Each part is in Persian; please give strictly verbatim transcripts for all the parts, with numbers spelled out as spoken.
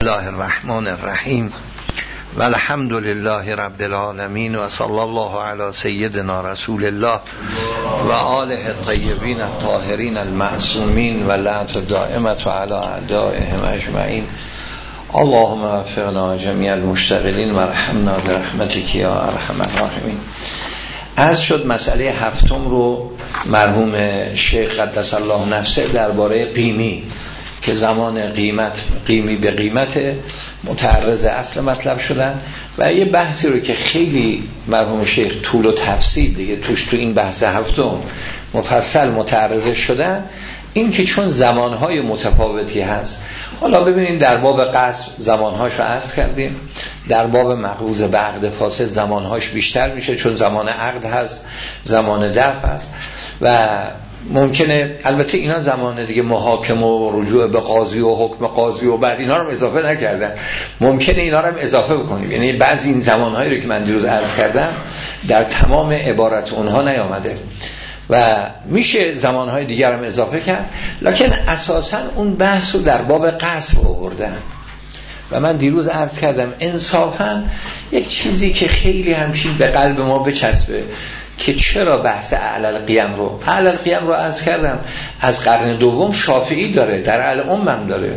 الله الرحمن الرحیم و الحمد لله رب العالمین و صلی الله علی سیدنا رسول الله و آله الطیبین الطاهرین المعصومین و لعنت دائمة علی اعدائهم اجمعین. اللهم وفقنا جمیع المشتغلین و ارحمنا برحمتک یا ارحم الراحمین. عرض شد مسئله هفتم رو مرحوم شیخ قدس الله نفسه درباره قیمی که زمان قیمت قیمی به قیمت متعرض اصل مطلب شدن و یه بحثی رو که خیلی مرحوم شیخ طول و تفصیل دیگه توش تو این بحث هفتم مفصل متعرض شدن، این که چون زمانهای متفاوتی هست، حالا ببینید در باب قصب زمانهاش رو عرض کردیم، در باب مقروض به عقد فاسد زمانهاش بیشتر میشه چون زمان عقد هست، زمان دفع هست و ممکنه البته اینا زمان دیگه محاکمه و رجوع به قاضی و حکم قاضی و بعد اینا رو اضافه نکردن، ممکنه اینا رو هم اضافه بکنیم، یعنی بعضی این زمانهایی رو که من دیروز عرض کردم در تمام عبارت اونها نیامده و میشه زمانهای دیگر هم اضافه کرد، لکن اساسا اون بحث رو در باب قصب آوردن و من دیروز عرض کردم انصافا یک چیزی که خیلی همچین به قلب ما بچسبه که چرا بحث اعلی القیم رو اعلی القیم رو عرض کردم از قرن دوم شافعی داره، در اهل ام هم داره،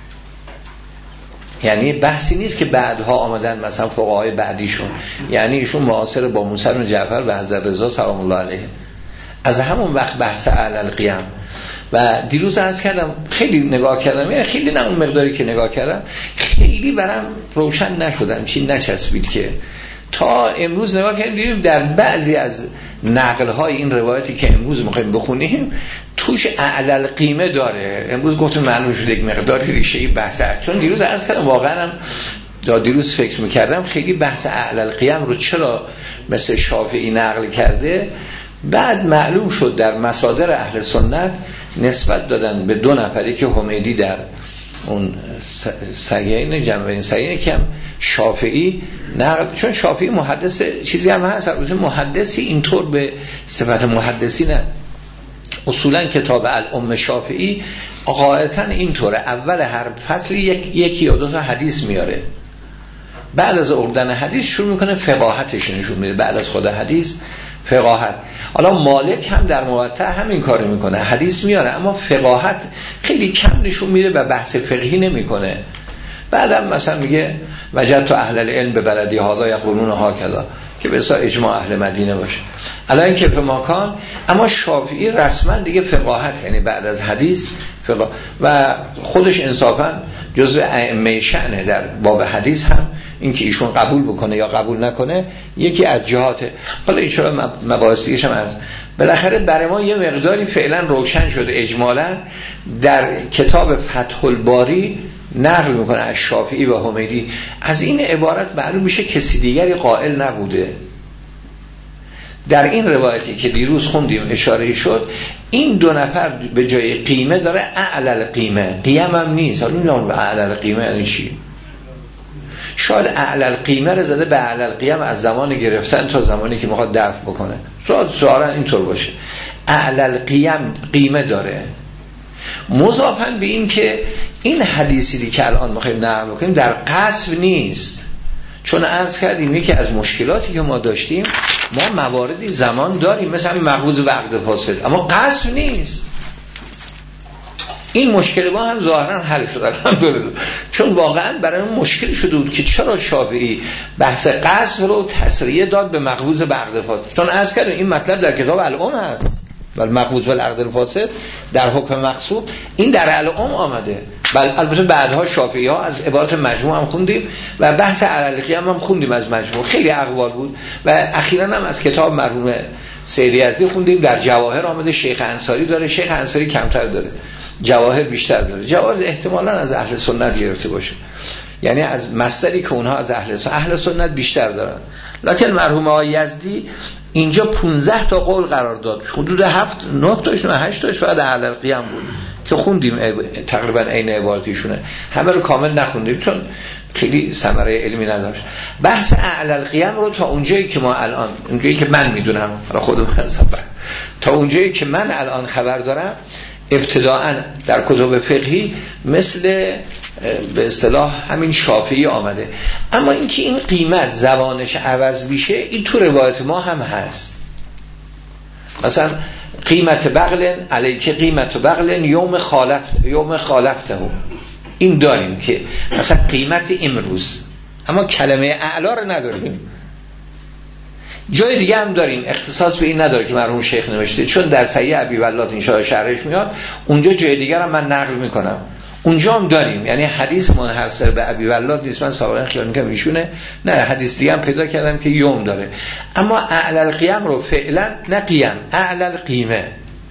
یعنی بحثی نیست که بعدها آمدن مثلا فقهای بعدیشون، یعنی ایشون معاصر با موسی بن جعفر و حضرت رضا سلام الله علیه، از همون وقت بحث اعلی القیم. و دیروز عرض کردم خیلی نگاه کردم، یعنی خیلی نه اون مقداری که نگاه کردم خیلی برام روشن نشدم، چی نچسبید که تا امروز نگاه کردیم در بعضی از نقل‌های این روایتی که امروز می‌خوایم بخونیم توش اعلی القیمه داره. امروز گفتم معلوم شد یک مقداری ریشه‌ای بحث، چون دیروز عرض کردم واقعا هم دا دیروز فکر می‌کردم خیلی بحث اعلی القیم رو چرا مثل شافعی نقل کرده، بعد معلوم شد در مصادر اهل سنت نسبت دادن به دو نفری که حمیدی در اون سیین جنبه سیین که هم شافعی نقل، چون شافعی محدث چیزی هم هست، البته محدثی اینطور به صفت محدثی نه، اصولا کتاب الام شافعی قاعدتا اینطوره، اول هر فصل یک یکی یا دو تا حدیث میاره، بعد از آوردن حدیث شروع میکنه فقاهتش نشون میده، بعد از خود حدیث فقاهت. حالا مالک هم در موطأ همین کارو میکنه، حدیث میاره اما فقاهت خیلی کم نشون میده و بحث فقهی نمیکنه، بعدم مثلا میگه وجدت اهل العلم به بلدی هذا یقولون هکذا که به اصطلاح اجماع اهل مدینه باشه، الان که به مکان. اما شافعی رسما دیگه فقاهت یعنی بعد از حدیث فقه و خودش انصافا جزء ائمه شأنه در باب حدیث هم، اینکه ایشون قبول بکنه یا قبول نکنه یکی از جهاته. حالا ان شاءالله مباحثیش هم از بالاخره برای ما یه مقداری فعلا روشن شده اجمالا در کتاب فتح الباری نقل میکنه از شافعی و حمیدی، از این عبارت معلوم میشه کسی دیگری قائل نبوده. در این روایتی که دیروز خوندیم اشاره شد این دو نفر به جای قیمه داره اعلی القیمه، قیم هم نیست. حالا نمیدونم اعلی القیمه یعنی چی، شاید اعلی القیمه رو زده به اعلی القیم از زمان گرفتن تا زمانی که میخواد دفع بکنه، شاید ظاهرا اینطور باشه. اعلی القیم قیمه داره، مضافاً به این که این حدیثی که الان میخوایم نقل بکنیم در قصب نیست، چون عرض کردیم یکی از مشکلاتی که ما داشتیم ما مواردی زمان داریم مثلا مقروض به عقد فاسد اما قصب نیست. این مشکل ما هم ظاهرا حل شد الحمدلله، چون واقعا برای اون مشکل شده بود که چرا شافعی بحث قصب رو تسریع داد به مقروض به عقد فاسد، چون عرض کردیم این مطلب در کتاب الام هست ولی مقروض به عقد الفاسد در حکم مقصود این در الام آمده، بل البته بعدها شافعی ها از عبارت مجموع هم خوندیم و بحث اعلی القیم هم خوندیم از مجموع، خیلی اقوال بود و اخیراً هم از کتاب مرحوم سید یزدی خوندیم، در جواهر آمده، شیخ انصاری داره، شیخ انصاری کمتر داره، جواهر بیشتر داره، جواهر احتمالاً از اهل سنت گرفته باشه، یعنی از مصدری که اونها از اهل سنت اهل سنت بیشتر دارن، لکن مرحوم آقای یزدی اینجا پانزده تا قول قرار داد، حدود هفت نه تاش نه هشت تاش بعد اعلی القیم بود که خوندیم تقریبا عین عبارتیشونه، همه رو کامل نخوندیم چون خیلی ثمره علمی نداشت. بحث اعلی القیم رو تا اونجایی که ما الان اونجایی که من میدونم را خودم حساب تا اونجایی که من الان خبر دارم ابتداءً در کتب فقهی مثل به اصطلاح همین شافعی آمده. اما اینکه این قیمت زبانش عوض میشه این تو روایت ما هم هست. مثلا قیمت بغل علیک قیمت بغل یوم خالفت یوم خالفته، این داریم که مثلا قیمت امروز، اما کلمه اعلا رو نداریم. جای دیگه هم داریم اختصاص به این نداره که مرحوم شیخ نوشته، چون در صحیح ابی ولاد ان شاء الله شرحش میاد اونجا، جای دیگه هم من نقل میکنم اونجا هم داریم. یعنی حدیث منحصر به ابی ولاد نیست، من سابقا خیال میکنم ایشونه، نه حدیث دیگه هم پیدا کردم که یوم داره. اما اعلی القیام رو فعلا نه قیام، اعلی القیمه.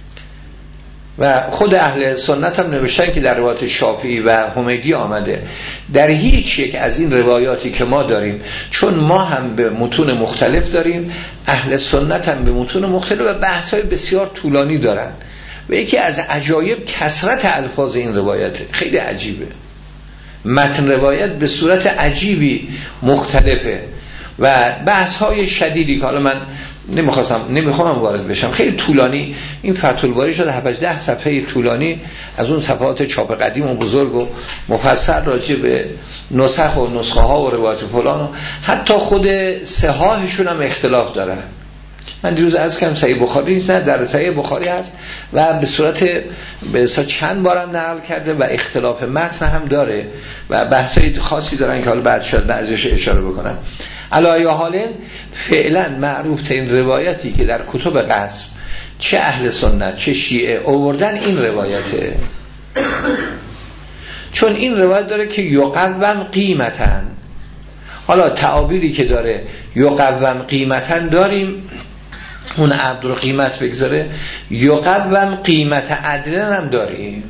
و خود اهل سنت هم نوشتن که در روایات شافعی و حمیدی آمده در هیچ یک از این روایاتی که ما داریم، چون ما هم به متون مختلف داریم، اهل سنت هم به متون مختلف و بحث‌های بسیار طولانی دارن و یکی از عجایب کثرت الفاظ این روایته، خیلی عجیبه. متن روایت به صورت عجیبی مختلفه و بحث‌های شدیدی که حالا من نمیخواستم نمیخوام وارد بشم، خیلی طولانی. این فتح الباری شده هفت ده صفحه طولانی از اون صفحات چاپ قدیم و بزرگ و مفصل راجع به نسخ و نسخه ها و روایت فلان و حتی خود صحاحشون هم اختلاف دارن. من دیروز عرض کردم صحیح بخاری نیست، نه در صحیح بخاری هست و به صورت به اصلا چند بارم نقل کرده و اختلاف متن هم داره و بحثای خاصی دارن که حالا بعد شاید بعضیش اشاره بکنم. علی حال فعلا معروف ترین روایتی که در کتب قصب چه اهل سنت چه شیعه آوردن این روایته، چون این روایت داره که یقوم قیمتن. حالا تعابیری که داره یقوم قیمتن داریم، اون عبد رو قیمت بگذاره، یقوم قیمت عدلن هم داریم،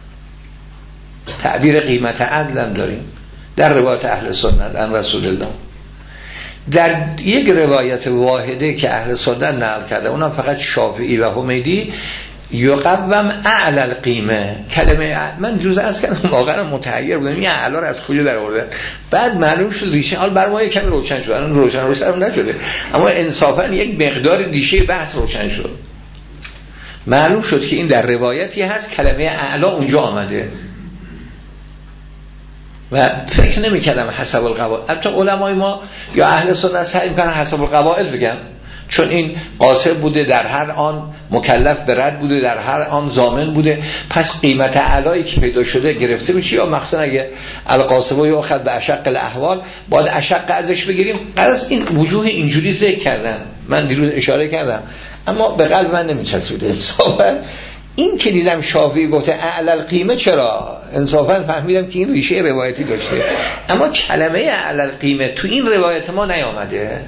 تعبیر قیمت عدل هم داریم در روایت اهل سنت عن رسول الله. در یک روایت واحده که اهل سنت نقل کرده اونم فقط شافعی و حمیدی، یقوم اعلی القیمه، کلمه من جز از کردم واقعا متحیر بودم این اعلی رو از کجا در آورده، بعد معلوم شد ریشه، حال بر ما کمی روشن شد، الان روشن روشن نشده اما انصافا یک مقدار ریشه بحث روشن شد. معلوم شد که این در روایتی هست کلمه اعلی اونجا آمده و فکر نمی کردم حسب القواعد. البته علمای ما یا اهل سنت سعی میکنن حسب القواعد بگن، چون این قاصر بوده در هر آن، مکلف به رد بوده در هر آن، ضامن بوده، پس قیمت اعلایی که پیدا شده گرفته میشه، یا مخصوصا اگه القاسبو یا اخذ به اشق الاحوال باید اشق ازش بگیریم. قرض این وجوه اینجوری ذکر کردن، من دیروز اشاره کردم اما به قلب من نمیچسبیده انصافا. این که دیدم شافعی گفته اعلی القیمه، چرا انصافا فهمیدم که این ریشه روایتی داشته، اما کلمه اعلی القیمه تو این روایت ما نیامده.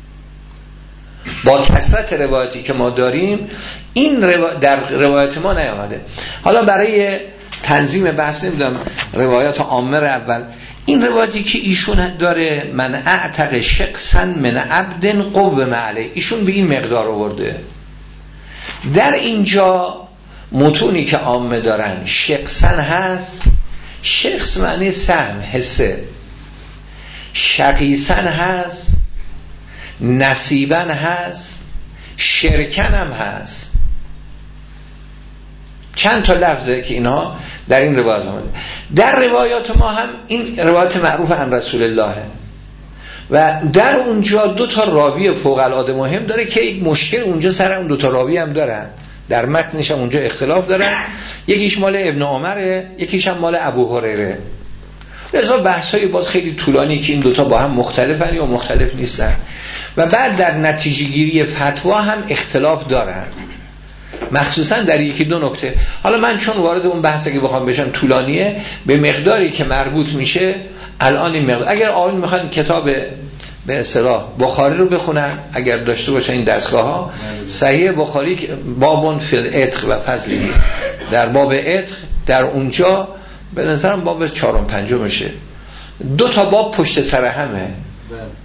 با کثرت روایتی که ما داریم این روا... در روایت ما نیامده. حالا برای تنظیم بحث نمیدونم روایات عامه اول، این روایتی که ایشون داره من اعتق شخصا من عبد قوم علیه، ایشون به این مقدار آورده. در اینجا متونی که عامه دارن شخصا هست، شخص معنی سهم حسه، شقیصا هست، نصیبا هست، شرکن هم هست. چند تا لفظه که اینها در این روایات آمده. در روایات ما هم این روایت معروف عن رسول الله و در اونجا دو تا راوی فوق العاده مهم داره که یک مشکل اونجا سر اون دو تا راوی هم دارن، در متنش هم اونجا اختلاف دارن، یکیش مال ابن عمره یکیش هم مال ابو هریره. لذا بحث‌های باز خیلی طولانی که این دوتا با هم مختلفن یا مختلف نیستن و بعد در نتیجه گیری فتوا هم اختلاف دارن، مخصوصا در یکی دو نکته. حالا من چون وارد اون بحثی که بخوام بشم طولانیه، به مقداری که مربوط میشه الان این مقدار. اگر آقایون میخوان کتاب به اصطلاح بخاری رو بخونن، اگر داشته باشن این دستگاه ها، صحیح بخاری بابون فی العتق و فضلی، در باب عتق در اونجا به نظرم باب چهارم پنجم میشه، دو تا باب پشت سر همه.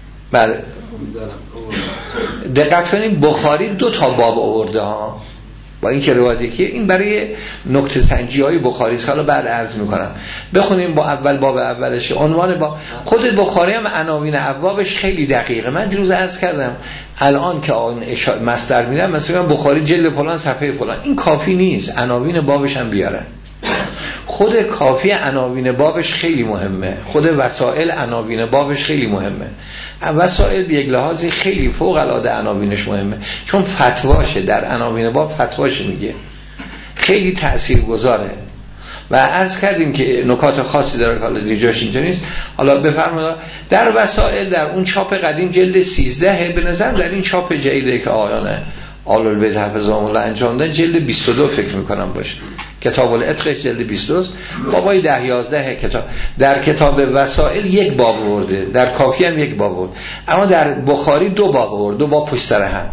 بله دقت کنید بخاری دو تا باب آورده ها، با این که روایت یکیه. این برای نکته سنجی های بخاری است، حالا بعد عرض میکنم. بخونیم با اول باب اولش عنوان با خود بخاری هم عناوین ابوابش خیلی دقیقه. من دیروز عرض کردم الان که اون مصدر میدم مثلا بخاری جلد فلان صفحه فلان، این کافی نیست، عناوین بابش هم بیارن. خود کافی عناوین بابش خیلی مهمه، خود وسائل عناوین بابش خیلی مهمه. وسائل به یک لحاظی خیلی فوق العاده عناوینش مهمه، چون فتواشه، در عناوین باب فتواشه میگه، خیلی تاثیرگذاره. و عرض کردیم که نکات خاصی داره که حالا دیگه جاش اینجا نیست. حالا بفرمایید در وسائل در اون چاپ قدیم جلد سیزده، به نظر در این چاپ جدیدی که آیان آل البیت حفظهم الله انجام دادن جلد بیست و دو فکر میکنم باشه، کتاب العتق جلد بیست و دو بابای ده یازده کتاب. در کتاب وسائل یک باب آورده، در کافی هم یک باب آورده، اما در بخاری دو باب آورده، دو باب پشت سر هم.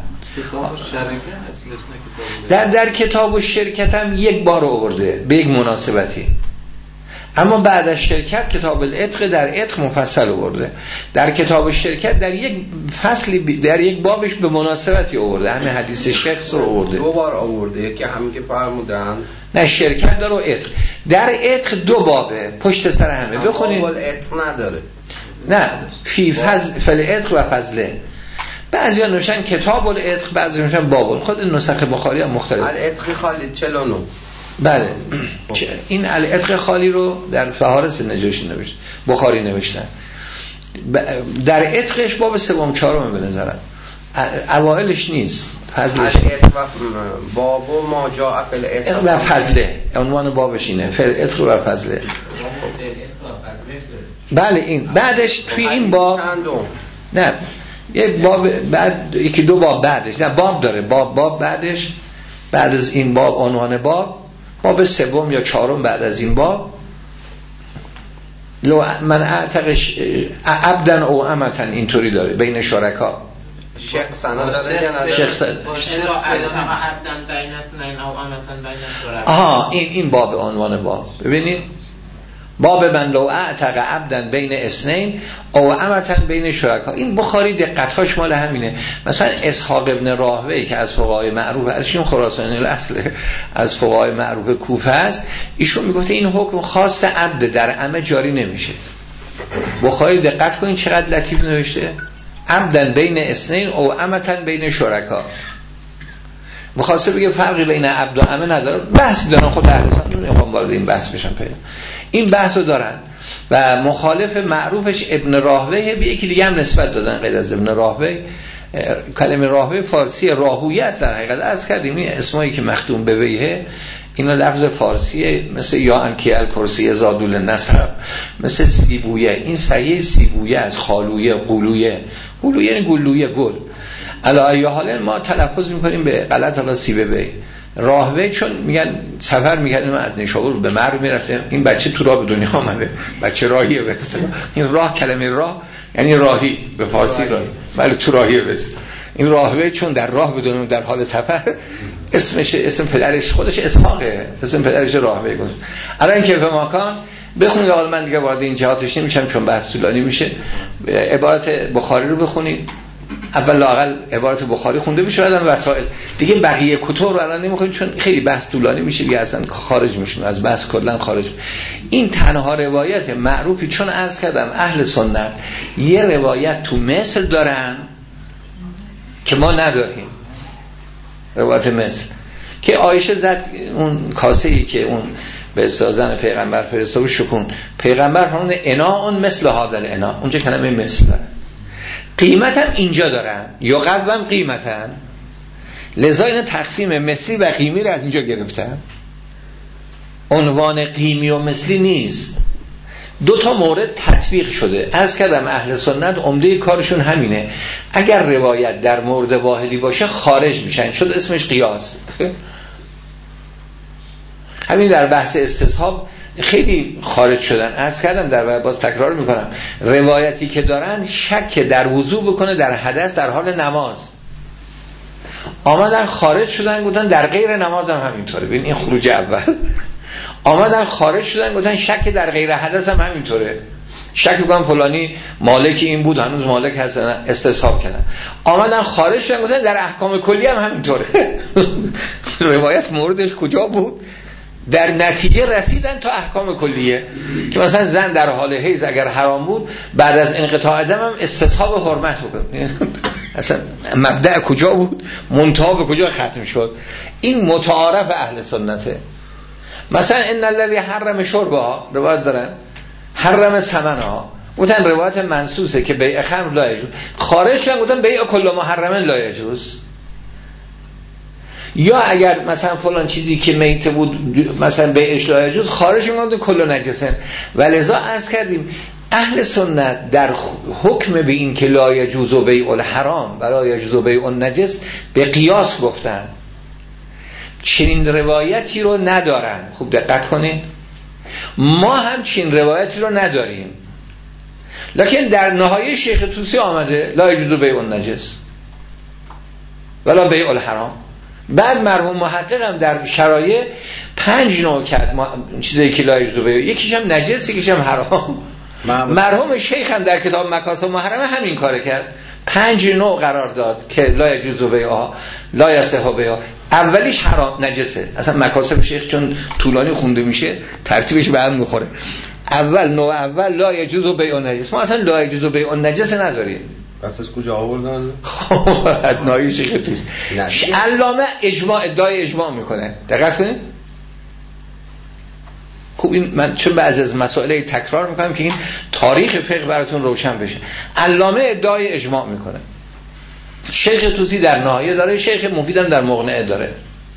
در در کتاب و شرکت هم یک بار آورده به یک مناسبتی، اما بعد از شرکت کتاب العتق در عتق مفصل آورده، در کتاب شرکت در یک فصلی در یک بابش به مناسبتی آورده، همین حدیث شخص رو آورده، دو بار آورده که همین که فرمودن. نه شرکت داره و عتق، در عتق دو بابه پشت سر همه. بخونید باب العتق نداره، نه فی فضل فل عتق و فضله، بعضیا نوشتن کتاب العتق، بعضیا نوشتن باب. خود نسخ بخاری هم مختلف. العتق خالی چهل و نه. بله این العتق خالی رو در فهارس نجاشی نوشت، بخاری نوشتن. در عتقش باب سوم چهارم به نظرم، اوائلش نیست، فضلش. باب و ما جاء فی العتق و فضله، عنوان بابش اینه، فی العتق و فضله. بله این بعدش توی این باب نه یک باب بعد یکی دو باب بعدش، نه باب داره، باب باب بعدش، بعد از این باب عنوان باب، باب سوم یا چهارم بعد از این باب، لو من اعتقش عبدن او امتن، اینطوری داره بین شرکا. شیخ سنا داره، شیخ سنا آها این این باب عنوان باب. ببینید باب من لو اعتق عبدن بین اثنین او امتن بین شرکا. این بخاری دقت‌هاش مال همینه. مثلا اسحاق ابن راهوی که از فقهای معروف، ازشون خراسانی الاصل، از فقهای معروف کوفه است، ایشون میگفته این حکم خاص عبد در عمه جاری نمیشه. بخاری دقت کنین چقدر لطیف نوشته، عبدن بین اثنین او امتن بین شرکا. می‌خواسته بگه فرقی بین عبد و عمه نداره. بحث دارن خود اهل سنت، نمیخوام وارد این بحث بشم. پیدا این بحثو دارن و مخالف معروفش ابن راهوی به یکی دیگه هم نسبت دادن غیر از ابن راهوی. کلمه راهوی فارسی راهویه است در حقیقت. از کردیم این اسمایی که مختوم به ویه اینا لفظ فارسیه، مثل یا انکی الکرسی زادول نصر، مثل سیبویه، این صحیح سیبویه از خالویه، قولویه، قولویه یعنی گلویه، گل. علاوه حالا ما تلفظ میکنیم به غلط، حالا سیبه بی راهوی، چون میگن سفر میکردیم از نیشابور به مرو میرفتیم، این بچه تو راه به دنیا آمده، بچه راهیه به اصطلاح. این راه کلمه راه یعنی راهی به فارسی راهی، ولی تو راهیه بس. این راهوی چون در راه به دنیا در حال سفر، اسمش اسم پدرش خودش اسحاقه، اسم پدرش راهوی گذاشت. الان که به ماکان بخونید، حالا من دیگه وارد این جهاتش نمیشم چون بحث طولانی میشه. عبارت بخاری رو بخونید، اول لااقل عبارت بخاری خونده بشه، بعدن وسائل دیگه. بقیه کتب رو الان نمیخونیم چون خیلی بحث طولانی میشه دیگه، اصلا خارج میشیم از بحث، کلا خارج. این تنها روایت معروفی، چون عرض کردم اهل سنت یه روایت تو مصر دارن که ما نداریم، روایت مصر که عایشه زد اون کاسه‌ای که اون به استازن پیغمبر فرستاد شکون، پیغمبر فرمود انا اون مثل هذا الانا، اونجا کلمه مثل داره، قیمت هم اینجا دارن یا قدوم قیمتن، لذا این تقسیم مثلی و قیمی رو از اینجا گرفتن. عنوان قیمی و مثلی نیست. دو تا مورد تطبیق شده. عرض کردم اهل سنت عمده کارشون همینه، اگر روایت در مورد واحدی باشه خارج میشن، شد اسمش قیاس. همین در بحث استصحاب خیلی خارج شدن. عرض کردم در باز تکرار میکنم، روایتی که دارن شک در وضو بکنه در حدث در حال نماز، آمدن خارج شدن گفتن در غیر نماز هم همینطوره. ببین این خروج اول. آمدن خارج شدن گفتن شک در غیر حدث هم همینطوره، شک می‌کنم فلانی مالک این بود هنوز مالک هست استصحاب کردن آمدن خارج شدن گفتن در احکام کلی هم همینطوره. روایت موردش کجا بود؟ در نتیجه رسیدن تا احکام کلیه که مثلا زن در حال حیض اگر حرام بود بعد از انقطاع دم هم استصحاب حرمت بکنه. اصلا مبدأ کجا بود؟ منتها به کجا ختم شد؟ این متعارف اهل سنته. مثلا ان الذی حرم شربها روایت دارن حرم ثمنها گفتن روایت منصوصه که بیع خمر لا یجوز، خارج شدن گفتن بیع کل محرم لا یجوز. یا اگر مثلا فلان چیزی که میته بود مثلا بیعش لا یجوز، خارج میگن کل نجسه. ولذا عرض کردیم اهل سنت در حکم به این که لا یجوز بیع الحرام و لا یجوز بیع النجس به قیاس گفتن. چنین روایتی رو ندارن. خوب دقت کنید، ما هم چنین روایتی رو نداریم، لکن در نهایه شیخ طوسی آمده لا یجوز بیع النجس ولا بیع الحرام. بعد مرحوم محقق هم در شرایع پنج نوع کرد چیزایی که لا یجوز بیع، یکیش هم نجس یکیش هم حرام. مرحوم شیخ هم در کتاب مکاسب محرمه همین کار کرد، پنج نوع قرار داد که لا یجوز بیع لا یصح بیع. اولیش حرام نجسه، اصلا مکاسب شیخ چون طولانی خونده میشه ترتیبش به هم میخوره. اول نوع اول لا یجوز بیع نجس، ما اصلا لا یجوز بیع نجس نداریم. پس از کجا آوردن؟ از نهایه شیخ طوسی. علامه اجماع ادعای اجماع میکنه، دقت کنید. خب این من چون بعضی از مسائل تکرار میکنم که این تاریخ فقه براتون روشن بشه. علامه ادعای اجماع میکنه. شیخ طوسی در نهایه داره، شیخ مفید هم در مقنعه داره.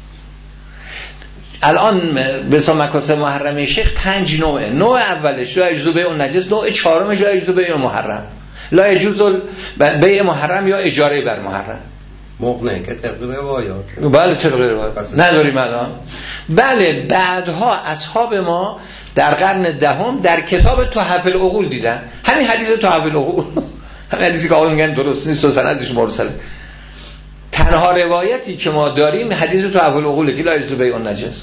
الان به اسم مکاسب محرمه شیخ پنج نوعه. نوع اولش لا یجوز بیع النجس، نوع چهارمش لا یجوز بیع محرم. لا یجوز بیع محرم یا اجاره بر محرم. مقنعه که طبق روایات. بله طبق روایات نداریم الان. بله بعدها اصحاب ما در قرن دهم در کتاب تحف العقول دیدن همین حدیث تحف العقول، همین حدیثی که آقا میگن درست نیست و سندش مرسله. تنها روایتی که ما داریم حدیث تحف العقول که لا یجوز بیع النجس،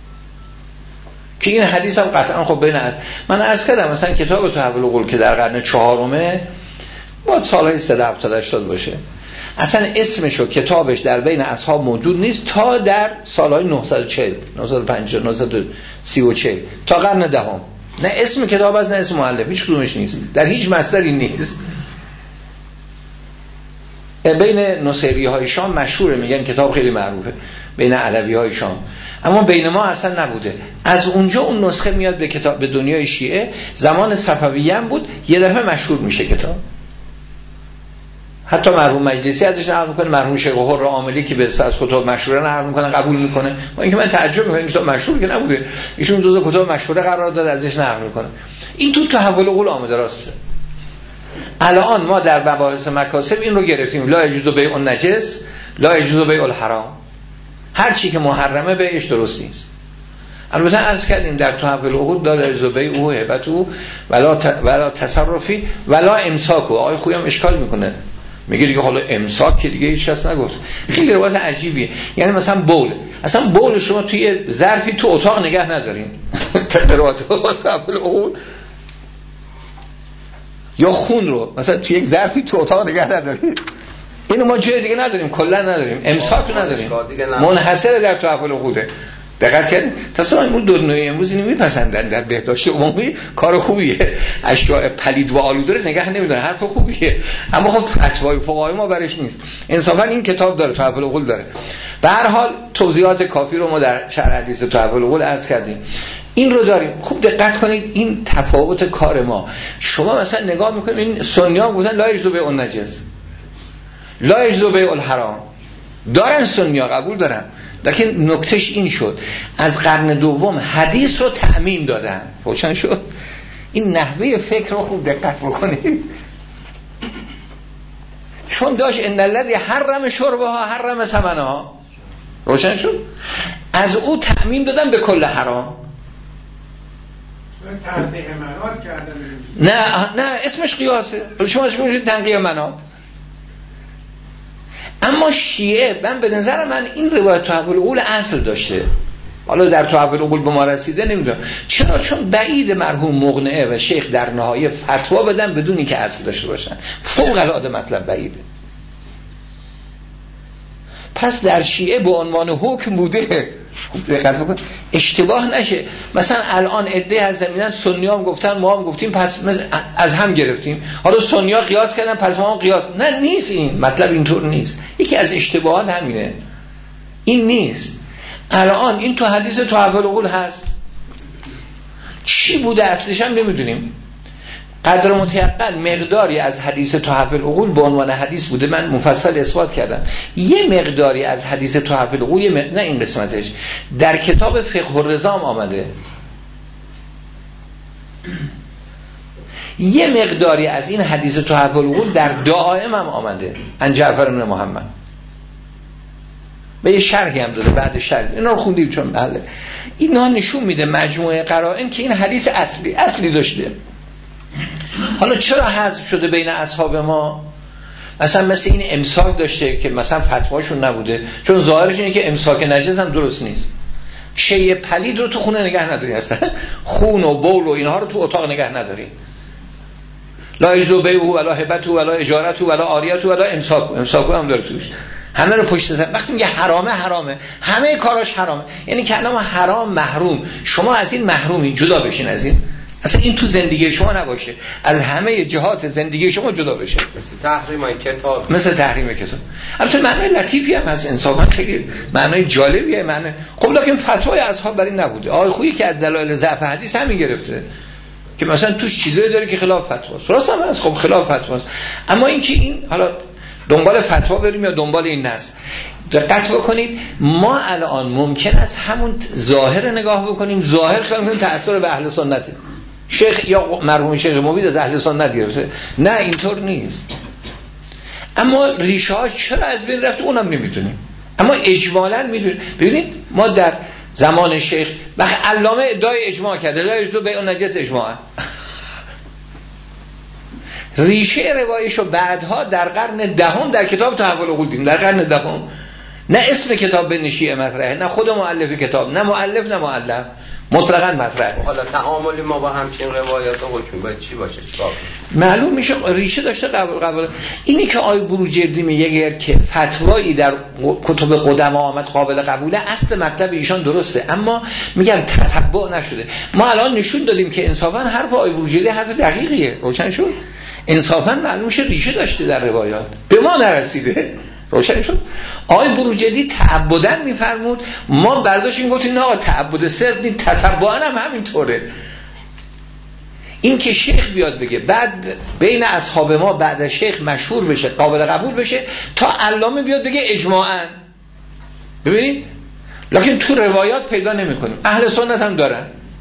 که این حدیث هم قطعا خب بین است. من عرض کردم مثلا کتاب تحف العقول که در قرن چهارمه باید سالهای سه هفتاد هشتاد باشه، اصلا اسمش و کتابش در بین اصحاب موجود نیست تا در سالهای نهصد و چهل نهصد و پنجاه نهصد و سی و چهل تا قرن دهم. نه اسم کتاب است نه اسم مؤلف، هیچ کدومش نیست، در هیچ مصدری نیست. بین نصیری های شام مشهوره، میگن کتاب خیلی معروفه بین علوی های شام، اما بین ما اصلا نبوده. از اونجا اون نسخه میاد به کتاب به دنیای شیعه، زمان صفویه هم بود، یه دفعه مشهور میشه کتاب. حتی مرحوم مجلسی ازش نقل میکنه، مرحوم شیخ حر عاملی که به از کتاب مشهوره نقل میکنه قبول میکنه. ما اینکه من تعجب میکنم این کتاب مشهور که نبوده، ایشون جزو کتاب مشهوره قرار داد ازش نقل میکنه. این تو تحول العقول آمده راسته. الان ما در مباحث مکاسب این رو گرفتیم لا یجوز بیع النجس لا یجوز بیع الحرام، هر چی که محرمه بیعش درست نیست. البته عرض کردیم در تحول العقول لا یجوز بیع او هبت او ولا ولا تصرفی ولا امساک. آقای خویم اشکال میکنه، میگه دیگه حالا امساک که دیگه هیچ کس نگفت. خیلی روایت عجیبیه. یعنی مثلا بول، اصلا بول شما توی ظرفی تو اتاق نگه ندارین روایت تحول العقول، یا خون رو مثلا توی یک ظرفی تو اتاق نگه ندارید. اینو ما جای دیگه نداریم، کلا نداریم، امساک نداریم، منحصر در تحول العقوله. دقت کردین؟ تصور این دو نوع امروز اینو میپسندن در بهداشت عمومی، کار خوبیه. اشیاء پلید و آلوده رو نگه نمیدونن، حرف خوبیه، اما خب فتوای فقهای ما برش نیست. انصافا این کتاب داره، تحول العقول داره. به هر حال توضیحات کافی رو ما در شرح حدیث تحول العقول عرض کردیم. این رو داریم. خوب دقت کنید این تفاوت کار ما. شما مثلا نگاه میکنید این سنیان گفتن لا یجوز بیع النجس لا یجوز بیع الحرام، دارن سنیا قبول دارن، لیکن نکتهش این شد از قرن دوم حدیث رو تعمیم دادن. روشن شد؟ این نحوه فکر رو خوب دقت بکنید، چون داشت ان الذی حرم شربها حرم ثمنها. روشن شد؟ از او تعمیم دادن به کل حرام. تنقیه منات کردن. نه نه اسمش قیاسه، شما اسمش میگید تنقیه منات. اما شیعه من به نظر من این روایت تحول العقول اصل داشته، حالا در تحول عقول به ما رسیده نمیدونم چرا، چون بعید مرحوم مقنعه و شیخ در نهایه فتوا بدن بدون اینکه اصل داشته باشن، فوق العاده مطلب بعیده. پس در شیعه به عنوان حکم بوده، دقت بکن اشتباه نشه. مثلا الان عده از زمینن سنی هم گفتن ما هم گفتیم پس از هم گرفتیم، حالا سنی ها قیاس کردن پس ما هم قیاس. نه نیست، این مطلب اینطور نیست. یکی از اشتباهات همینه، این نیست. الان این تو حدیث تحول عقول هست، چی بوده اصلش هم نمیدونیم. قدر متیقن مقداری از حدیث تحول عقول به عنوان حدیث بوده، من مفصل اثبات کردم. یه مقداری از حدیث تحول عقول م... نه این قسمتش در کتاب فقه الرضا آمده، یه مقداری از این حدیث تحول عقول در دعائم هم آمده عن جعفر بن محمد، به یه شرحی هم داده بعد شرح، اینا رو خوندیم چون بله اینا نشون میده مجموعه قرائن که این حدیث اصلی اصلی داشته. حالا چرا حذف شده بین اصحاب ما؟ مثلا مثل این امساک داشته که مثلا فتواشون نبوده، چون ظاهرش اینه که امساک نجس هم درست نیست. شیء پلید رو تو خونه نگه نداری، اصلا خون و بول و اینها رو تو اتاق نگه نداری. لا یجوز بیعه ولا هبته ولا اجارته ولا عاریته ولا امساک، امساک هم داره توش. همه رو پشت سر وقتی میگه حرامه حرامه، همه کاراش حرامه، یعنی کلمه حرام محروم. شما از این محرومین، جدا بشین از این، اصلا این تو زندگی شما نباشه، از همه جهات زندگی شما جدا بشه. مثل تحریم کتاب، مثل تحریم کتاب. البته معنی لطیفی هم از انصافا خیلی معنی جالبیه. معنی خب لکن فتوای اصحاب برای نبوده. آقای خویی که از دلایل ضعف حدیث همین گرفته که مثلا توش چیزایی داره که خلاف فتواست، راست هم هست، خب خلاف فتواست. اما اینکه این حالا دنبال فتوا بریم یا دنبال این نص، دقت بکنید ما الان ممکن است همون ظاهر نگاه بکنیم، ظاهر خیلی کنیم تأثیر به اهل سنته، شیخ یا مرحوم شیخ مفید از اهل سنت گرفته. نه اینطور نیست. اما ریشه هاش چرا از بین رفت اونم نمیدونیم، اما اجمالاً میدونیم. ببینید ما در زمان شیخ وقت علامه ادعای اجماع کرده، لا یجوز بیع النجس اجماعا. ریشه روایشو بعدها در قرن دهم در کتاب تحول عقول دیدیم، در قرن دهم. نه اسم کتاب به نشیه مطرحه، نه خود مؤلف کتاب، نه مؤلف نه مؤلف، مطلقاً مطرحه. حالا تعامل ما با همچین روایات حکم باید چی باشه؟ معلوم میشه ریشه داشته قبول قبول. اینی که آی بروجردی میگه که فتوایی در کتب قدما آمد قابل قبوله، اصل مطلب ایشان درسته، اما میگن تتبع نشده. ما الان نشون دادیم که انصافاً حرف آی بروجردی حرف دقیقیه، روشن شد. انصافاً معلوم شه ریشه داشته در روایات، به ما نرسیده. روشن شد. آقای بروجردی تعبداً میفرمود، ما برداشتیم گفتیم نه تعبد صرف نیست، تتبعاً هم همینطوره. این که شیخ بیاد بگه بعد بین اصحاب ما بعد از شیخ مشهور بشه قابل قبول بشه، تا علامه بیاد بگه اجماعاً. ببینید لکن تو روایات پیدا نمی‌کنیم. اهل سنت هم دارن.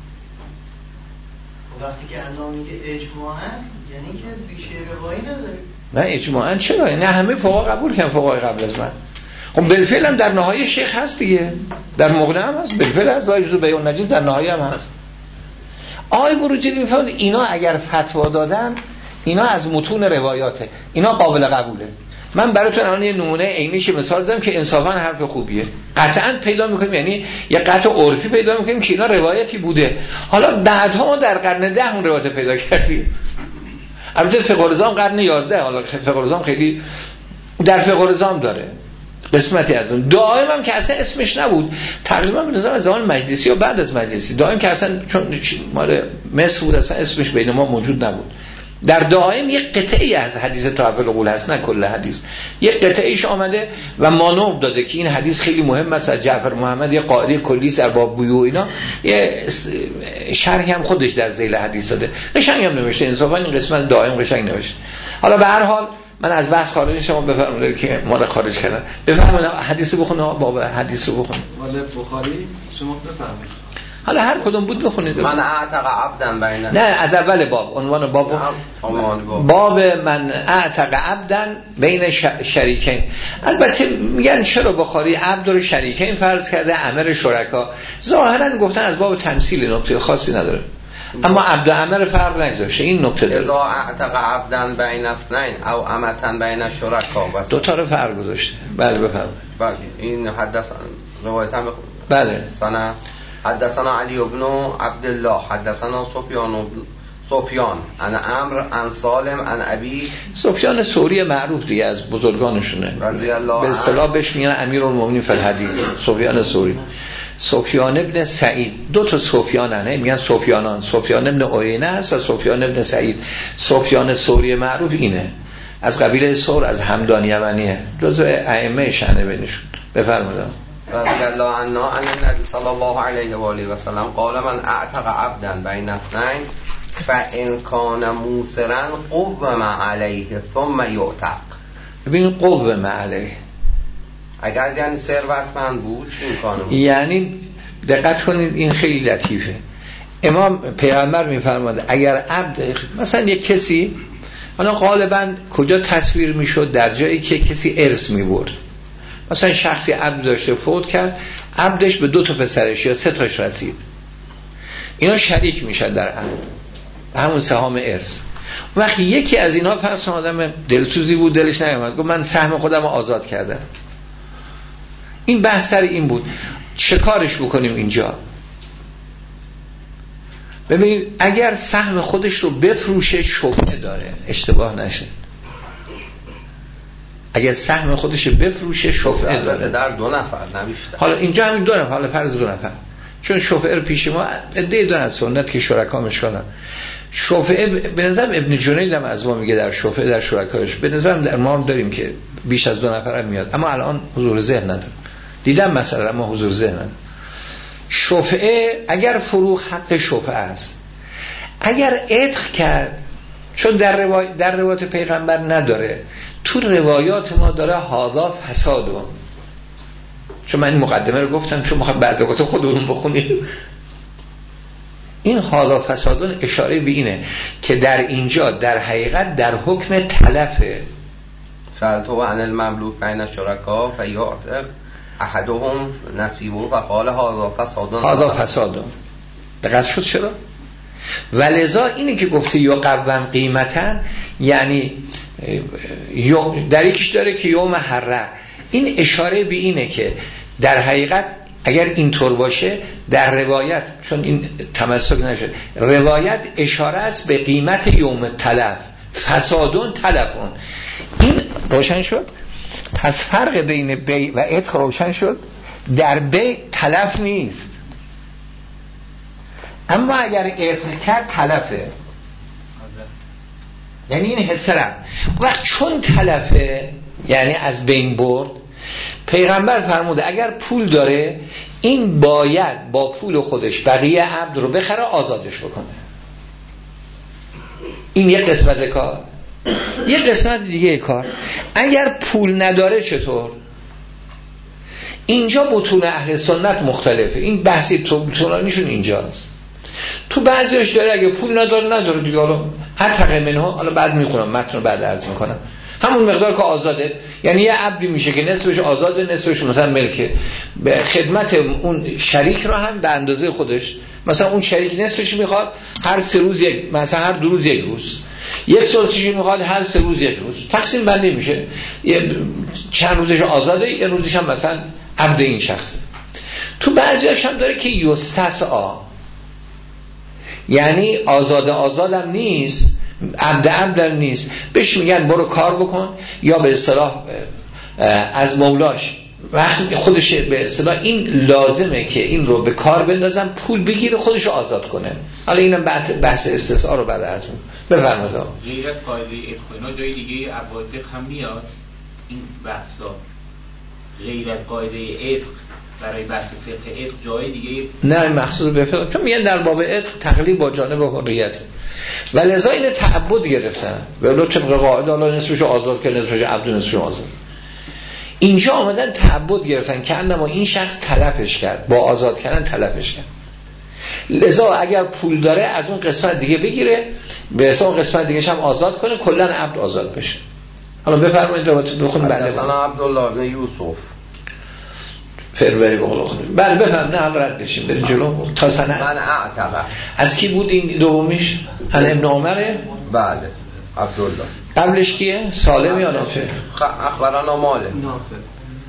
وقتی که علامه میگه اجماعاً یعنی که ریشه روایی نداره. نه اجماعاً چرا؟ نه همه فقها قبول کردن، فقهای قبل از من. خب بالفعل هم در نهایه شیخ هست دیگه، در مغنی هم هست، بالفعل هست، لا یجوز بیع النجس در نهایه هم هست. آقای بروجردی میفهمد اینا اگر فتوا دادن اینا از متون روایاته، اینا قابل قبوله. من براتون الان یه نمونه عینیش مثال زدم که انصافا حرف خوبیه. قطعاً پیدا می‌کنیم، یعنی یه قطع عرفی پیدا می‌کنیم که اینا روایتی بوده. حالا بعدها ما در قرن ده اون روایت پیدا کردیم. البته فقه الرضا قرن یازده، حالا فقه الرضا خیلی در فقه الرضا داره قسمتی از اون. دائم هم که اصلا اسمش نبود، تقریبا به نظر از زمان مجلسی و بعد از مجلسی دائم که اصلا چون مال مصر بود اصلا اسمش بین ما موجود نبود. در دائم یک قطعی از حدیث تحول عقول هست، نه کل حدیث، یک قطعیش آمده و مانور داده که این حدیث خیلی مهم است از جعفر محمد، یه قاعده کلی در باب بیوع اینا، یه شرحی هم خودش در ذیل حدیث داده، قشنگ هم نوشته. انصافا این قسمت دائم قشنگ نوشته. حالا به هر حال من از بحث خارج شما بفرمایید که ما رو خارج کردن. بفرمایید حدیث بخونه، باب حدیث رو بخونه. ولی بخاری شما بفرمایید. حالا هر کدوم بود بخونید. من اعتق عبدا بین، نه از اول باب، عنوان باب باب, باب من اعتق عبدا بین شریکین. البته میگن چرا بخاری عبد رو شریکین فرض کرده، امر شرکا. ظاهرا گفتن از باب تمثیل، نکته خاصی نداره، اما عبد و امر فرق نگذاشته. این نکته داره. اذا اعتق عبدا بین اثنین او امتا بین شرکا، بس دو تا رو فرق گذاشته. بله بفرمایید. بله این حدث روایت هم بله سنه حدثنا علی بن عبدالله حدثنا سفیان سفیان عن عمرو عن سالم عن ابی. سفیان ثوری معروف دیگه از بزرگانشونه رضی الله به اصطلاح بهش میگن امیرالمومنین فی الحدیث. سفیان ثوری. سفیان ابن سعید، دو تا سفیان هست میگن سفیانان، سفیان ابن عیینه هست و سفیان ابن سعید. سفیان ثوری معروف اینه، از قبیله ثور، از همدان یمنیه، جزء ائمه شأن بینشون. بفرمایید. رضی الله عنه عن النبی صلی الله علیه و آله و سلم قال من اعتق عبدا بین اثنین فان کان موسرا قوم علیه ثم یعتق. ببین قوم علیه اگر یعنی ثروتمند بود چی میکنه؟ یعنی دقت کنید این خیلی لطیفه. امام پیغمبر میفرماند اگر عبد مثلا یک کسی، حالا غالبا کجا تصویر میشد؟ در جایی که کسی ارث میبرد. مثلا شخصی عبد داشته فوت کرد، عبدش به دو تا پسرش یا سه تاش رسید، اینا شریک میشن در عبد، همون سهام ارث. وقتی یکی از اینا فرض آدم دلسوزی بود، دلش نیامد، گفت من سهم خودم رو آزاد کردم. این بحث سر این بود چه کارش بکنیم اینجا. ببینید اگر سهم خودش رو بفروشه شفعه داره، اشتباه نشه. اگر سهم خودش رو بفروشه شفعه داره در دو نفر نمیشه. حالا اینجا همین دو نفر، حالا فرض دو نفر، چون شفعه رو پیش ما عده دو از سنت که شرکا مشکنن. شفعه به نظرم ابن جنید هم از ما میگه در شفعه در شرکایش، به نظرم در ما هم داریم که بیش از دو نفر هم میاد، اما الان حضور ذهن ندارم، دیدم مثلا اما حضور ذهن ندارم. شفعه اگر فروخ حق شفعه است، اگر عتق کرد، چون در روایت در روایت پیغمبر نداره، تو روایات ما داره هاذا فسادون. چون من این مقدمه رو گفتم چون میخوام بعد روایت خودمون بخونیم. این هاذا فسادون اشاره به اینه که در اینجا در حقیقت در حکم تلفه. سألته عن المملوک بین شرکا فیعتق احدهم نصیبه و قال هاذا فسادون. هاذا فسادون دقیق شد چرا؟ ولذا اینی که گفته یا قوم قیمتن، یعنی در یکیش داره که یوم حره، این اشاره به اینه که در حقیقت اگر اینطور باشه در روایت، چون این تمسک نشه، روایت اشاره است به قیمت یوم تلف، فسادون تلفون. این روشن شد. پس فرق بین بی و عتق روشن شد. در بی تلف نیست، اما اگر عتق کرد تلفه، یعنی این حسرم. وقت چون تلفه یعنی از بین برد، پیغمبر فرموده اگر پول داره این باید با پول خودش بقیه عبد رو بخره آزادش بکنه. این یک قسمت کار. یک قسمت دیگه کار اگر پول نداره چطور؟ اینجا بطون اهل سنت مختلفه. این بحثی طولانیشون اینجاست. تو بعضیش داره اگه پول نداره نداره دیگه، حالا حتی منه، حالا بعد میخونم متن رو بعد عرض میکنم، همون مقدار که آزاده، یعنی یه عبدی میشه که نصفش آزاده نصفش مثلا ملکه، به خدمت اون شریک رو هم به اندازه خودش، مثلا اون شریک نصفش میخواد هر سه روز یک، مثلا هر دو روز یک روز، یک سلسش میخواد هر سه روز یک روز، تقسیم بندی میشه، یه چند روزش آزاده، یه روزش هم مثلا عبد این شخصه. تو بعضیاش هم داره که یستسعا، یعنی آزاد آزادم نیست، عبد عبدم نیست، بهش میگن برو کار بکن، یا به اصطلاح از مولاش وقتی خودش به اصطلاح این لازمه که این رو به کار بندازم پول بگیره خودش رو آزاد کنه. حالا اینم بحث استثناء رو بعد از اون بفرمایید. غیر از قاعده ادخال جای دیگه ابواب هم میاد این بحثا، غیر از قاعده عتق برای بحث فقه عتق جای دیگه نه مخصوص به فقه، چون میگن در باب عتق تقلیب با جانب حریت، ولذا این تعبد گرفتن ولو طبق قاعده الله نصفش آزاد که نصفش عبد نصفش آزاد. اینجا آمدن تعبد گرفتن که انما این شخص تلفش کرد، با آزاد کردن تلفش کرد. لذا اگر پول داره از اون قسمت دیگه بگیره، به حساب قسمت دیگه هم آزاد کنه، کلا عبد آزاد بشه. حالا بفرمایید رو بخونید. بعد از انا عبدالله بن یوسف فروری بقول خود. بله بفهم، نه حالا رد بشیم بریم جلو تا سنه. من اعتقد از کی بود این دومیش؟ ان ابن عمره. بله عبدالله. قبلش کیه؟ سالم یا نافع؟ اخبرنا مالک. نافع.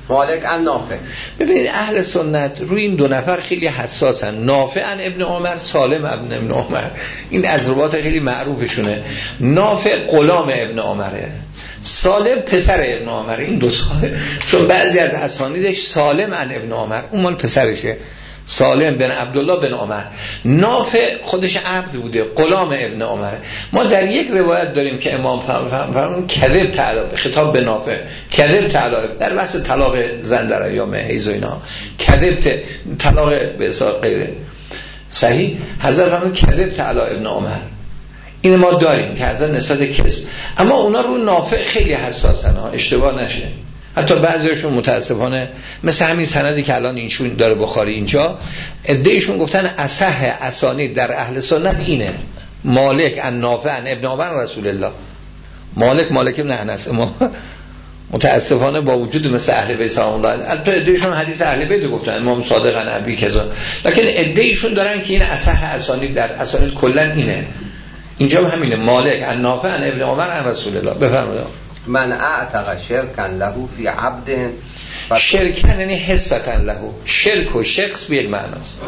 مالک ان نافع. ببینید اهل سنت روی این دو نفر خیلی حساسن، نافع ان ابن عمر، سالم ابن ابن عمر، این از روات خیلی معروفشونه. نافع غلام ابن عمره، سالم پسر ابن عمر. این دو ساله، چون بعضی از اسانیدش سالم ان ابن عمر، اون مال پسرشه، سالم بن عبدالله بن عمر. نافع خودش عبد بوده، غلام ابن عمر. ما در یک روایت داریم که امام فرمودن کذب تعالی، خطاب به نافع، کذب تعالی در بحث طلاق زن در ایام حیض و اینا، کذب طلاق به حساب غیره صحیح، حضرت فرمودن کذب تعالی ابن عمر. این ما داریم که حضرت نسبت کذب، اما اونا رو نافع خیلی حساسن ها، اشتباه نشه. حتی بعضیشون متاسفانه مثل همین سندی که الان اینشون داره بخاری اینجا، عده‌ایشون گفتن اصح اسانید در اهل سنت اینه، مالک ان نافع ان ابن عمر رسول الله. مالک مالک ابن انس. ما متاسفانه با وجود مثل اهل بیت سلام الله، البته عده‌ایشون حدیث اهل بیت گفتن، امام صادق ان ابی کذا، لکن عده‌ایشون دارن که این اصح اسانید در اسانید کلا اینه. اینجا هم همینه، مالک ان نافع ان ابن عمر ان رسول الله. بفرمایید. من اعتق شرکا له فی عبد، شرکن یعنی حستا له، شرک و شخص به یک معناست.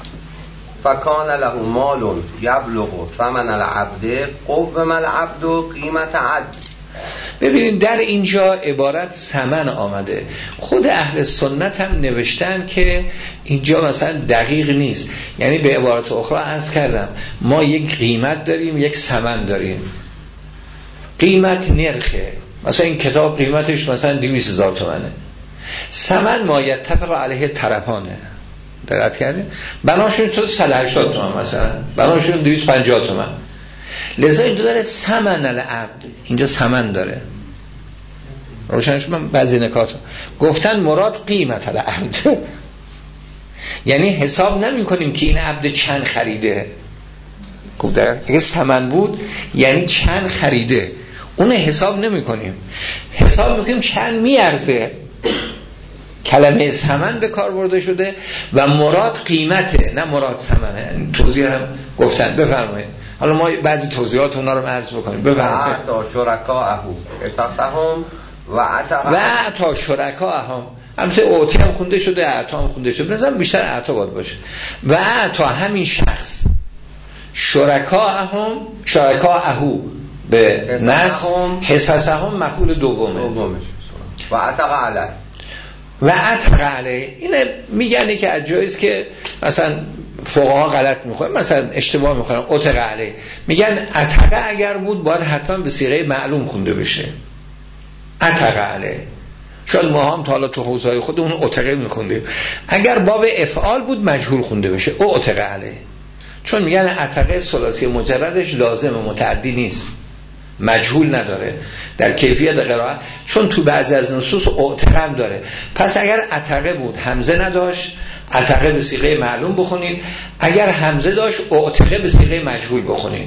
فکان له مال یبلغ ثمن العبد قوم العبد قیمت عبد. ببینید در اینجا عبارت ثمن آمده، خود اهل سنت هم نوشتن که اینجا مثلا دقیق نیست، یعنی به عبارت اخرى عرض کردم ما یک قیمت داریم، یک ثمن داریم. قیمت نرخه، مثلا این کتاب قیمتش مثلا دویست هزار تومنه، ثمن ما یتفق علیه طرفانه، دقت کردین؟ بناشون تو صد و هشتاد تومن، مثلا بناشون دویست و پنجاه تومن. لذا اینجا داره ثمن العبد، اینجا ثمن داره. روشنش من بعضی نکات گفتن مراد قیمت العبد، یعنی حساب نمی کنیم که این عبد چند خریده. گفته اگه ثمن بود یعنی چند خریده، اون حساب نمی کنیم، حساب میکنیم چند میارزه. کلمه ثمن به کار برده شده و مراد قیمته، نه مراد ثمنه. توضیح هم گفتن. بفرمایید. حالا ما بعضی توضیحات اونا رو عرض بکنیم. بفرمایید. تا شرکاءه قصصهم و عطا و عطا شرکاءهم، البته اوتی هم خونده شده، عطا هم خونده شده، مثلا بیشتر عطا باید باشه. و عطا همین شخص، شرکاءهم شرکاءه به نص، حصصهم مفعول دومه، و عتق علیه و عتق علیه. اینه میگن که از جایز که مثلا فقها غلط میخورن، مثلا اشتباه میخورن، عتق علیه میگن عتق اگر بود باید حتما به صیغه معلوم خونده بشه، عتق علیه. شاید ما هم تا حالا تو حوزه‌های خودمون عتقه میخوندیم، اگر باب افعال بود مجهول خونده بشه، او عتق علیه. چون میگن عتقه ثلاثی مجردش لازم متعدی نیست، مجهول نداره در کیفیت قرائت، چون تو بعضی از نصوص عتقه هم داره. پس اگر عتقه بود همزه نداشت، عتقه به صیغه معلوم بخونید، اگر همزه داشت عتقه به صیغه مجهول بخونید.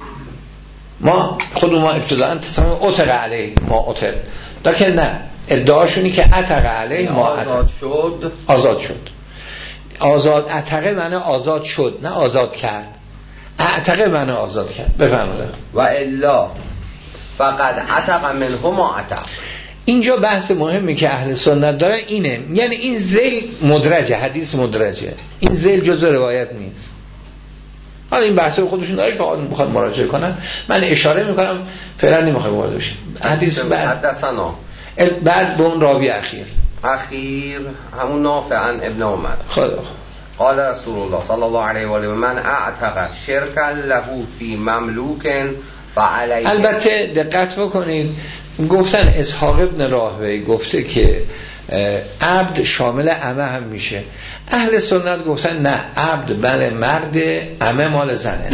ما خود ما ابتداءً تصمیم عتق علیه ما عتق، لکن نه، ادعاشونی که عتق علیه ما آزاد شد، آزاد شد. آزاد عتقه معنی آزاد شد، نه آزاد کرد. عتقه معنی آزاد کرد. بفرمایید. و الا فقد عتق منه ما عتق. اینجا بحث مهمی که اهل سنت داره اینه، یعنی این ذیل مدرجه، حدیث مدرجه، این ذیل جزء روایت نیست. حالا این بحث رو خودشون داره که آدم بخواد مراجعه کنن، من اشاره میکنم فعلا نمیخوام وارد بشیم. حدیث بعد حدثنا بعد به اون راوی اخیر اخیر همون نافع عن ابن عمر خدا قال رسول الله صلی الله علیه و آله من اعتق شرکا له فی مملوک فعلیه. البته دقت بکنید، گفتن اسحاق ابن راهوی گفته که عبد شامل عمه هم میشه. اهل سنت گفتن نه، عبد بله مرد، عمه مال زنه.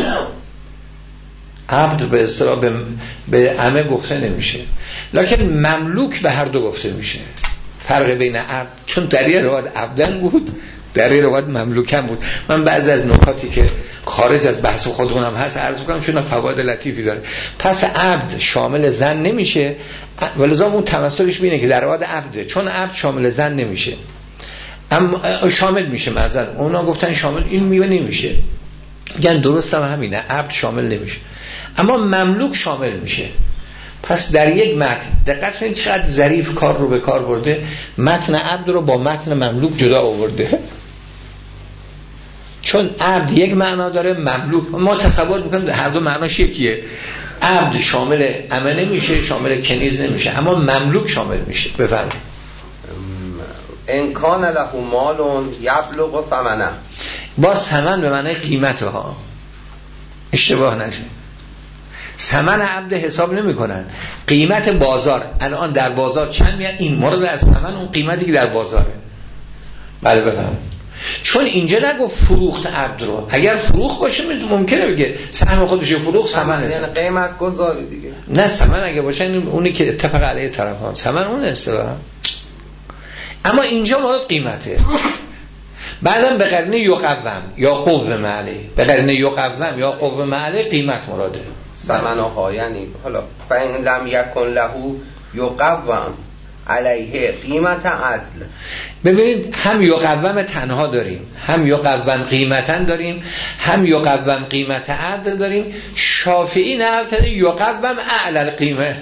عبد به اصطلاح به, به عمه گفته نمیشه، لکن مملوک به هر دو گفته میشه. فرق بین عبد، چون در یه روایت عبدن بود، در یه روایت مملوکن بود. من بعضی از نکاتی که خارج از بحث خودمونم هست عرض میکنم چون فواید لطیفی داره. پس عبد شامل زن نمیشه، ولذا اون تمثلش بینه که در روایت عبده، چون عبد شامل زن نمیشه، اما شامل میشه. مثلا اونا گفتن شامل، این میوه نمیشه، میگن درست هم همینه، عبد شامل نمیشه، اما مملوک شامل میشه. پس در یک متن دقت کنید چقدر ظریف کار رو به کار برده، متن عبد رو با متن مملوک جدا آورده. چون عبد یک معنا داره، مملوک ما تصور میکنیم هر دو معناش یکیه. عبد شامل امنه میشه، شامل کنیز نمیشه، اما مملوک شامل میشه. بفرمایید. ان کان له مال یبلغ ثمنه، با ثمن به معنی قیمت ها، اشتباه نشه. ثمن عبد حساب نمی کنن، قیمت بازار الان در بازار چند میاد، این مورد از ثمن اون قیمتی که در بازاره. بله بفهم. چون اینجا نگفت فروخت عبد رو، اگر فروخت باشه ممکنه بگه سهم خودش فروخت ثمن است، یعنی قیمت گذاری دیگه. نه ثمن اگه باشه اونی که اتفق علیه طرفان ثمن اون اصطلاحا، اما اینجا مورد قیمته. بعدم به قرینه یقوم یا قوم علیه، به قرینه یقوم یا قوم علیه قیمت مراده ثمنها. یعنی حالا فإن لم یکن له یقوم علیه قیمت عدل. ببینید هم یقوم تنها داریم، هم یقوم قیمتن داریم، هم یقوم قیمت عدل داریم. شافعی نه یقوم اعلی القیمه.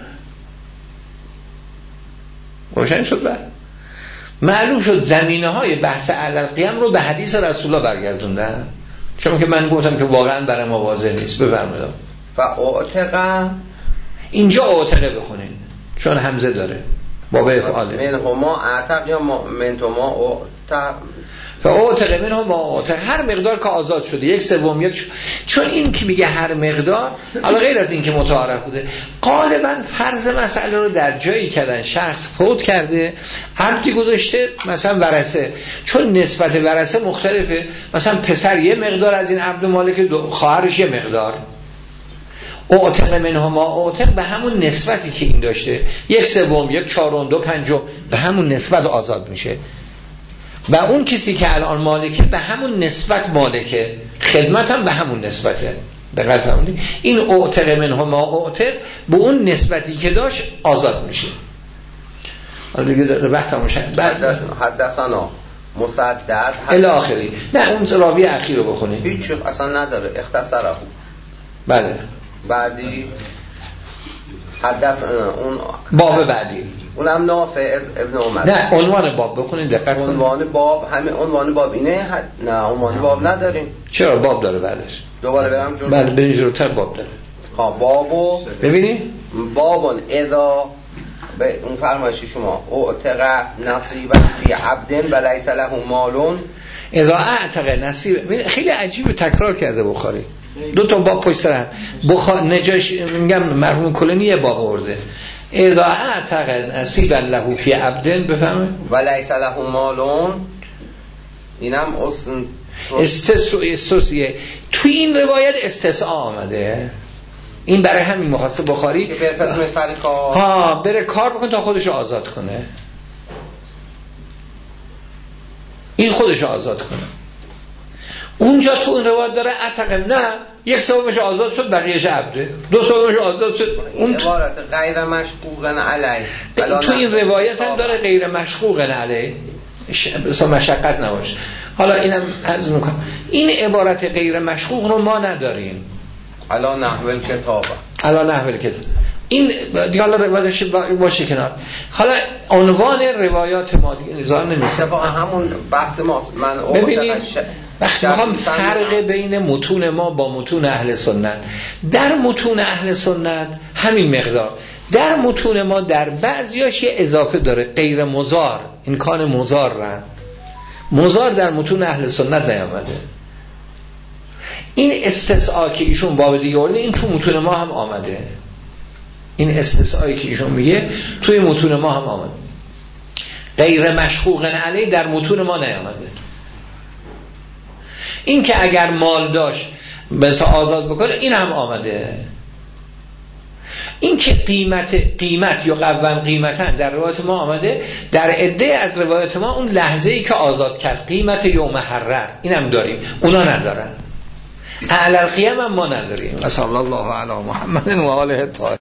روشن شد؟ بعد معلوم شد زمینه های بحث اعلی القیام رو به حدیث رسول الله برگردوندن، چون که من گفتم که واقعا برای ما واضح نیست. بفرمایید. فاعتق، اینجا اعتقه بخونین چون همزه داره باب افعاله. من هما اعتق یا من تو ما اعتق، فاعتق من هما اعتق، هر مقدار که آزاد شده، یک سوم یک ش... چون این که میگه هر مقدار، حالا غیر از این که متعارف بوده، غالبا فرض مسئله رو در جایی کردن شخص فوت کرده، عبدی گذاشته مثلا ورثه، چون نسبت ورثه مختلفه، مثلا پسر یه مقدار از این عبد مالک، خواهرش یه مقدار. اعتق منهما اعتق به همون نسبتی که این داشته، یک سوم، یک چهارم، دو پنجم، به همون نسبت آزاد میشه. و اون کسی که الان مالکه به همون نسبت مالکه، خدمت هم به همون نسبته. دقیق فرمودید؟ این اعتق منهما اعتق به اون نسبتی که داشت آزاد میشه. حالا دیگه وقت هموشه حدثنا مسدد الی آخری. نه اون راوی اخیر رو بخونید، هیچ اصلا نداره، اختصره. بله. بعدی حدث اون باب بعدی اونم نافع از ابن عمر. نه عنوان باب بکنید، دقت کنید. عنوان باب همین عنوان باب اینه. حد... نه عنوان باب نداریم. چرا باب داره بعدش؟ دوباره برم جلو. بله بریم جلوتر باب داره. ها بابو ببینید بابون اذا به اون فرمایشی شما اعتق نصیبا فی عبد و لیس له مال، اذا اعتق نصیب. خیلی عجیب تکرار کرده بخاری، دو تا باب پشت سر هم. بخاری نجاش میگم مرحوم کلینی یه باب آورده، اذا اعتق نصیبا له فی عبد، بفهمه و لیس له مال. اینم اصلا استثناء استثناء تو این روایت استثناء آمده. این برای همین مخاصه بخاری که بره پس مثال کار ها بره کار بکنه تا خودش آزاد کنه، این خودش آزاد کنه. اونجا تو این روایت داره عتق، نه یک سومش آزاد شد بقیه‌اش عبده، دو سومش آزاد شد. اون عبارت غیر مشقوق علیه. تو این روایت هم داره غیر مشقوق علیه، بسا مشقت نباشه. حالا اینم عرض میکنم این عبارت غیر مشقوق رو ما نداریم. علا نحو کتاب، علا نحو کتاب این دیگه حالا روایتش باشه کنار. حالا عنوان روایات ما دیگه نظام نمیشه، همون بحث ماست. من ببینید وقتی میخوام فرق بین متون ما با متون اهل سنت، در متون اهل سنت همین مقدار، در متون ما در بعضیاش یه اضافه داره، غیر مضار، این کان مضار رن مضار در متون اهل سنت نیامده. این استثناء که ایشون باب دیگه آورده این تو متون ما هم آمده، این استثناءی که ایشون میگه توی متون ما هم آمده، غیر مشقوق علیه در متون ما نیامده. این که اگر مال داشت مثلا آزاد بکنه این هم آمده. این که قیمت قیمت یا قوام قیمتن در روایت ما آمده، در عده از روایت ما اون لحظه‌ای که آزاد کرد قیمت یوم حرر این هم داریم، اونا ندارن. اعلی القیام هم ما نداریم. صلی الله علی محمد و آله الطاهرین.